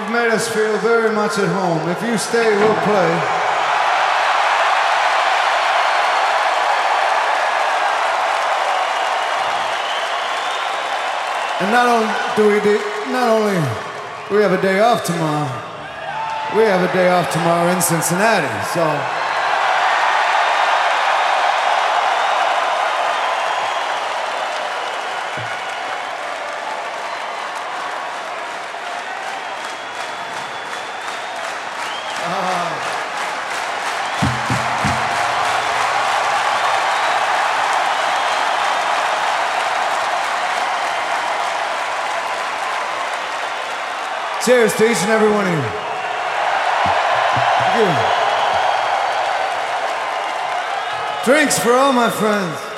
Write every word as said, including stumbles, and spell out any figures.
You've made us feel very much at home. If you stay, we'll play. And not only do we do, not only do we have a day off tomorrow, we have a day off tomorrow in Cincinnati, so. Cheers to each and every one of you. Thank you. Drinks for all my friends.